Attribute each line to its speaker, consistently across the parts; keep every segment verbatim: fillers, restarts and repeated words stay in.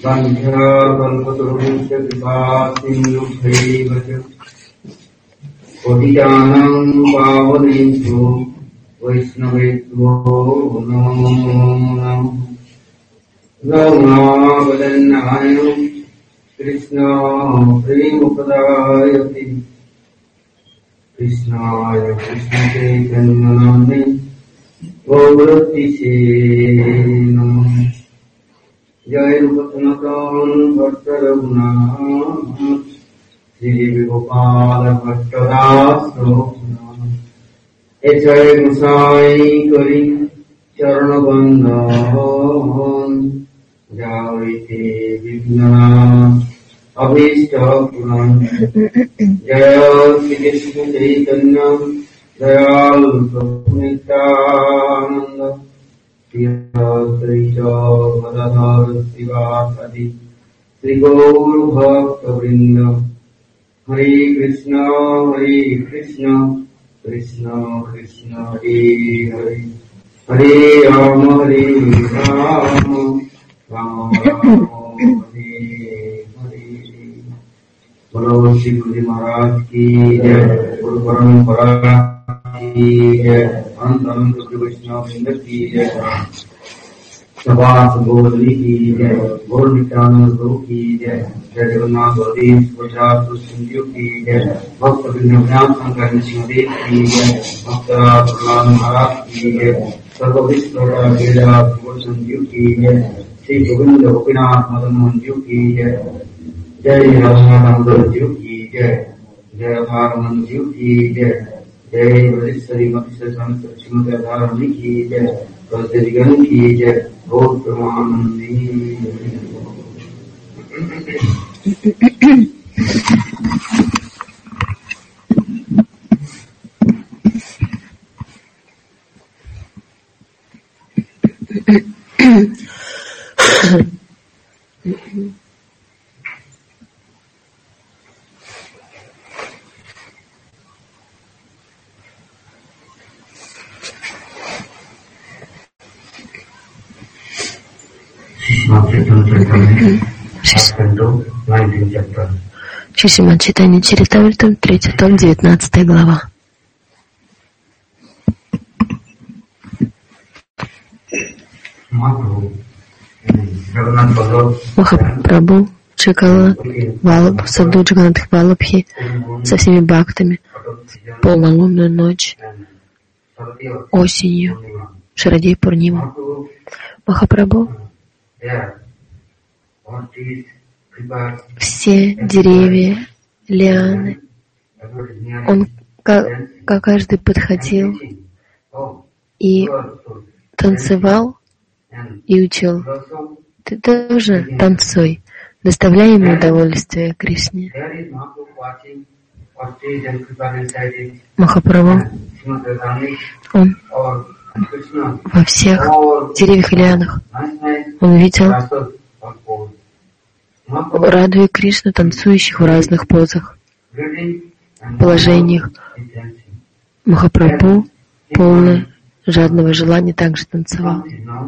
Speaker 1: Krishna Premukadayati Krishnaya Krishna Chaitanya Namne Gaurati Namah Jai Rupatanatan Bhatta Raghunath Sri Vigopala Bhatta Das Echai Musai Kari Charana Bandhan Javite Vigna Abhishta Puran Jaya Shri Krishna Chaitanya Dayal Prabhu Nityananda Shri Advaita Gadadhar Sivasadi Shri Gaur Bhakta Vrinda Hare Krishna Hare Krishna Krishna Krishna Hare Hare Hare Rama Hare Rama Rama Rama Hare बोलो श्री गुरु जी महाराज की जय, गुरु परंपरा की जय, अनंत अनंत वैष्णव वृंद की जय, सभास गोदली की जय, गौर नित्यानंद गुरु की जय, जय जगन्नाथ बलदेव सुभद्रा सुसंजीव की जय, भक्त ज्ञान शंकर नृसिंहदेव की जय, भक्त प्रहलाद महाराज की जय, सर्व विश्व वेदा संजीव की जय, श्री गोविंद गोपीनाथ मदन मोहन जीव की जय, जय राधा दामोदर जीव की जय, जय राधारमण जीव की जय, जय ब्रजेश्वरी मतीश्वर श्रीमती राधारमणी की जय, ब्रजगण की जय, गौर प्रेमानंदी।
Speaker 2: Шримад Чайтанья Чаритамритам, третий том, девятнадцатая глава. Махапрабху Чакала Валаб, Саду Джаганатх Валабхи со всеми бхактами в полнолунную ночь осенью Шарадей Пурнима. Махапрабху все деревья, лианы, он как, как каждый подходил и танцевал и учил. Ты тоже танцуй, доставляй ему удовольствие, Кришне. Махапрабху, он во всех деревьях и лианах, он видел Раду и Кришну, танцующих в разных позах, положениях. Махапрабху, полный жадного желания, также танцевал.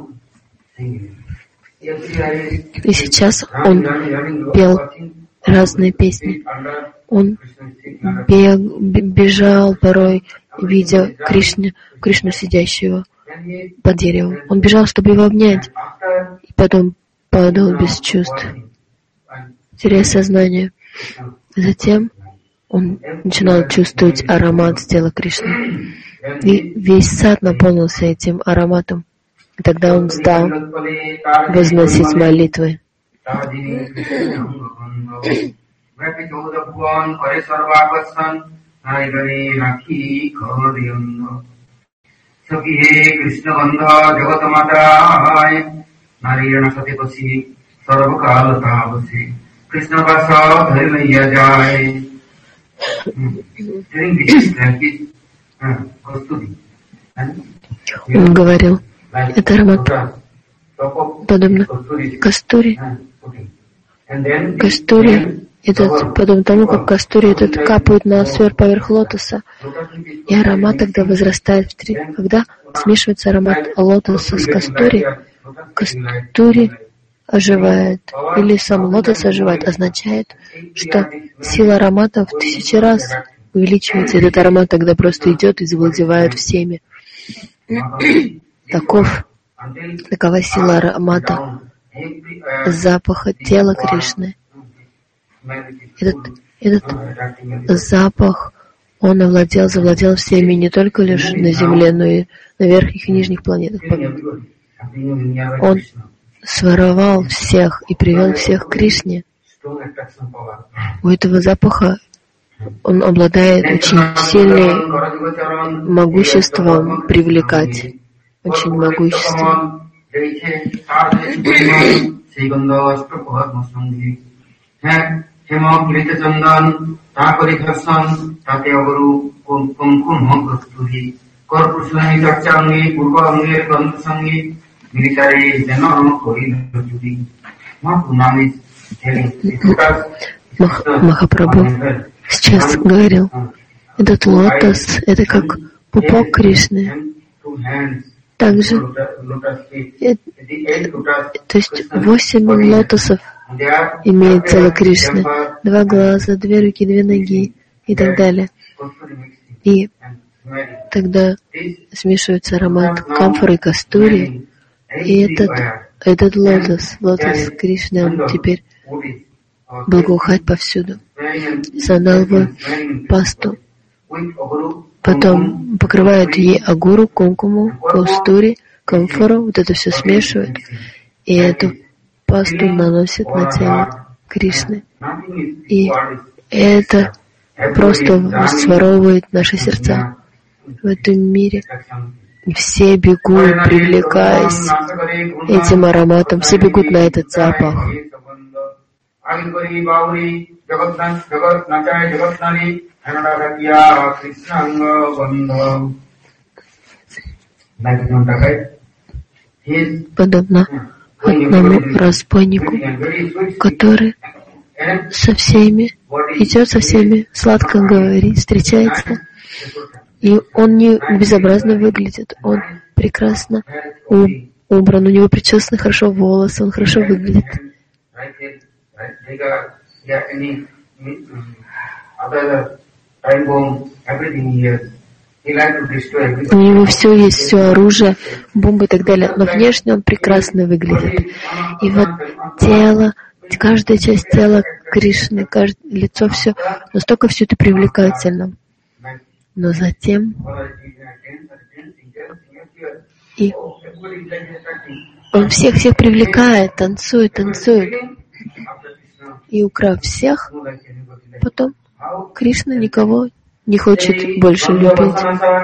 Speaker 2: И сейчас он пел разные песни. Он бег, бежал порой, видя Кришну, Кришну сидящего под деревом. Он бежал, чтобы его обнять, и потом падал без чувств, теряя сознание. Затем он начинал чувствовать аромат с тела Кришны. И весь сад наполнился этим ароматом. И тогда он стал возносить молитвы.
Speaker 1: Krishna Vasa Dharmaya Jai.
Speaker 2: Он говорил, это аромат подобно кастури. Кастури, этот, подобно тому, как кастури этот капает на сверх поверх лотоса. И аромат тогда возрастает в три. Когда смешивается аромат лотоса с кастури, кастури оживает, или сам лотос оживает, означает, что сила аромата в тысячи раз увеличивается. Этот аромат тогда просто идет и завладевает всеми. Таков, такова сила аромата, запаха тела Кришны. Этот, этот запах, он овладел, завладел всеми, не только лишь на Земле, но и на верхних и нижних планетах. Он своровал всех и привел всех к Кришне. У этого запаха он обладает очень сильным могуществом привлекать, очень могуществом. Мах, Махапрабху сейчас говорил, этот лотос, это как пупок Кришны. Также, э, то есть восемь лотосов имеет тело Кришны, два глаза, две руки, две ноги и так далее. И тогда смешивается аромат камфоры и кастури, и этот, этот лотос, лотос Кришны, он теперь благоухает повсюду. Сандаловую пасту. Потом покрывают ей агуру, кункуму, кастури, камфору, вот это все смешивают, и эту пасту наносят на тело Кришны. И это просто своровывает наши сердца. В этом мире все бегут, привлекаясь этим ароматом, все бегут на этот запах. Подобно одному разбойнику, который со всеми идет, со всеми сладко говорит, встречается, и он не безобразно выглядит, он прекрасно убран, у него причесаны хорошо волосы, он хорошо выглядит. У него все есть, все оружие, бомбы и так далее, но внешне он прекрасно выглядит. И вот тело, каждая часть тела Кришны, каждое лицо, все, настолько все это привлекательно. Но затем и он всех-всех привлекает, танцует, танцует. И украв всех, потом Кришна никого не хочет больше любить.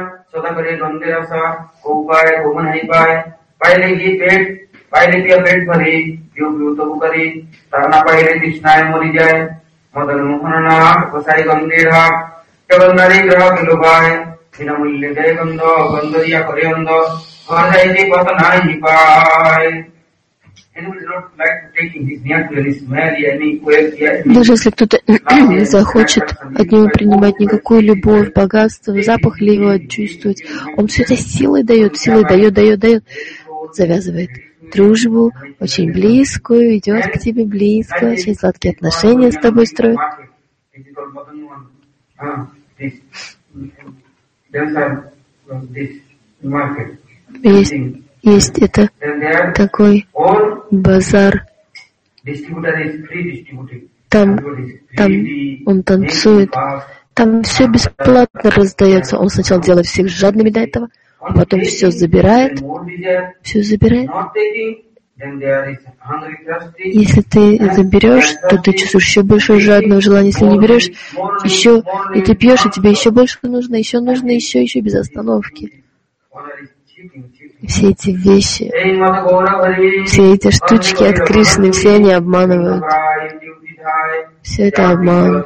Speaker 2: Даже если кто-то захочет от него принимать никакую любовь, богатство, запах ли его чувствовать, он все это силой дает, силой дает, дает, дает, завязывает дружбу, очень близкую, идет к тебе близко, очень сладкие отношения с тобой строит. Есть, есть это такой базар. Там, там он танцует. Там все бесплатно раздается. Он сначала делает всех жадными до этого, а потом все забирает. Все забирает. Если ты заберешь, то ты чувствуешь еще больше жадного желания. Если не берешь, еще, и ты пьешь, и тебе еще больше нужно, еще нужно, еще, еще без остановки. Все эти вещи, все эти штучки от Кришны, все они обманывают. Все это обман.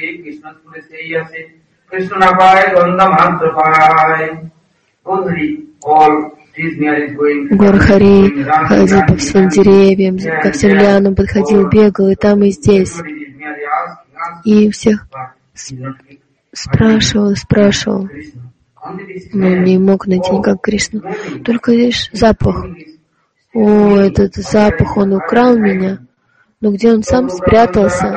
Speaker 2: Горхари ходил по всем деревьям, ко всем лианам подходил, бегал и там, и здесь. И всех спрашивал, спрашивал. Но не мог найти никак Кришну. Только лишь запах о, этот запах, он украл меня. Но где он сам спрятался?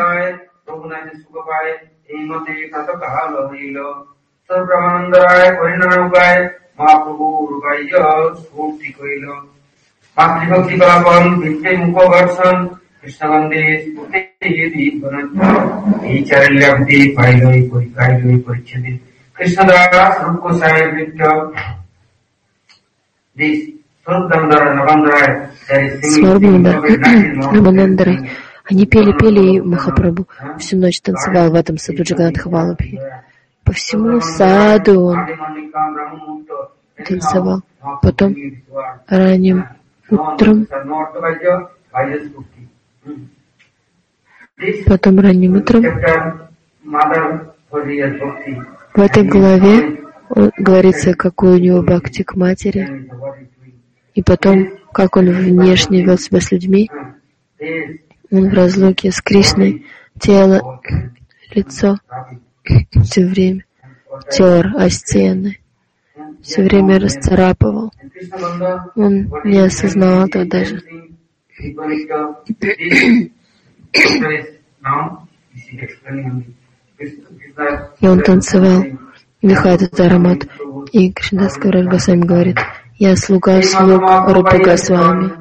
Speaker 2: Сварбханандарой. Они пели-пели, и Махапрабху всю ночь танцевал в этом саду Джаганнатха Валлабхи. По всему саду он танцевал. Потом ранним утром, потом ранним утром в этой главе говорится, какой у него бхакти к матери, и потом, как он внешне вел себя с людьми. Он в разлуке с Кришной, тело, лицо все время тер о стены, все время расцарапывал. Он не осознавал этого даже. И он танцевал, вдыхая этот аромат. И Кришнадас Кавирадж Госвами говорит: «Я слуга слуг Рупы Госвами».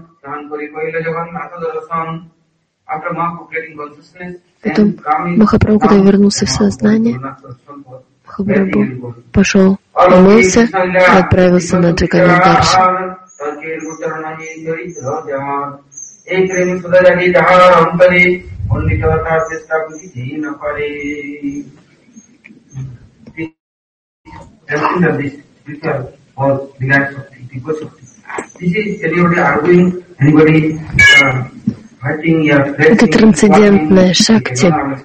Speaker 2: Потом Махапрабху, когда вернулся в сознание, Махапрабху пошел, умылся и отправился на Джаганнат-даршан. Это трансцендентная шакти.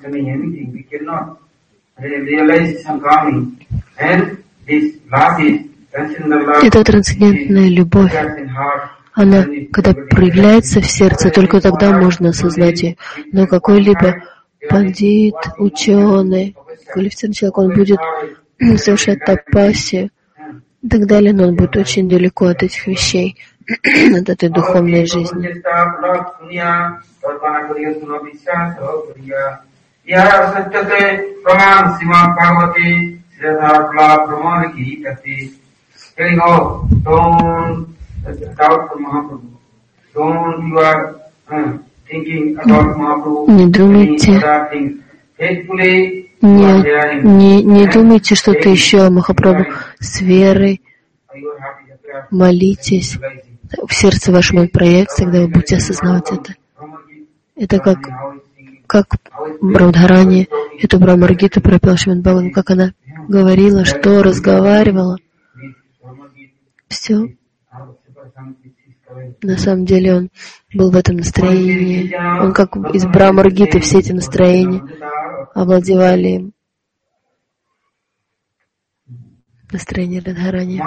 Speaker 2: Это трансцендентная любовь. Она, когда проявляется в сердце, только тогда можно осознать ее. Но какой-либо пандит, ученый, квалифицированный человек, он будет совершать тапассию и так далее, но он будет очень далеко от этих вещей, от этой духовной жизни. Не думайте, не, не, не думайте что-то еще о Махапрабху. С верой молитесь. В сердце вашем он проявится, когда вы будете осознавать это. Это как, как Радхарани, эту Брамаргиту пропел Шримад Бхагаватам, как она говорила, что разговаривала. Все. На самом деле он был в этом настроении. Он как из Брамаргиты, все эти настроения овладевали им. Настроение Радхарани.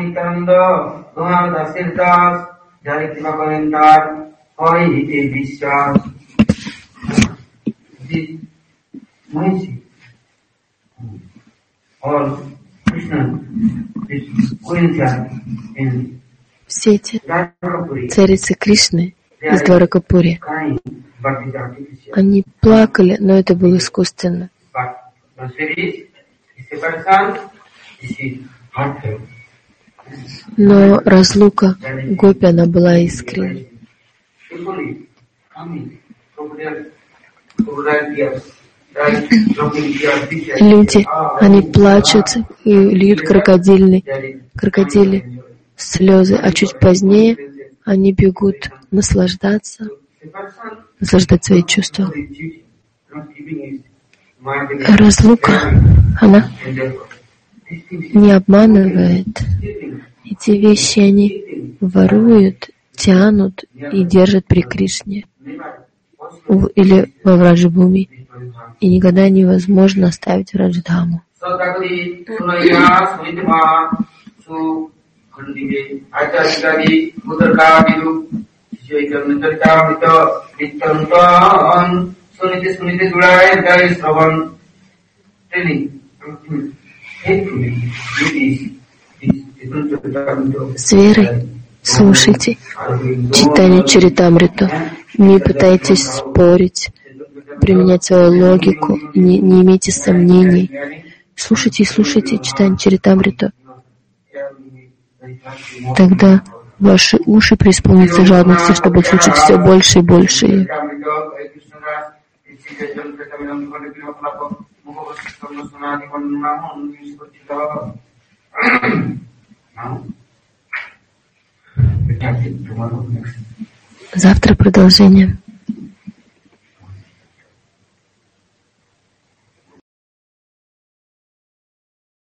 Speaker 2: Все эти царицы Кришны из Дваракапури, они плакали, но это было искусственно. Но разлука Гопи, она была искренней. Люди, они плачут и льют крокодильные, крокодили слезы, а чуть позднее они бегут наслаждаться, наслаждать свои чувства. Разлука, она не обманывает. Эти вещи, они воруют, тянут и держат при Кришне или во Враджабхуми. И никогда невозможно оставить Враджадхаму. С верой Слушайте читание Чаритамриту. Не пытайтесь спорить, применять свою логику, не, не имейте сомнений. Слушайте и слушайте читание Чаритамриту. Тогда ваши уши преисполнятся жадности, чтобы слушать все больше и больше. Завтра продолжение.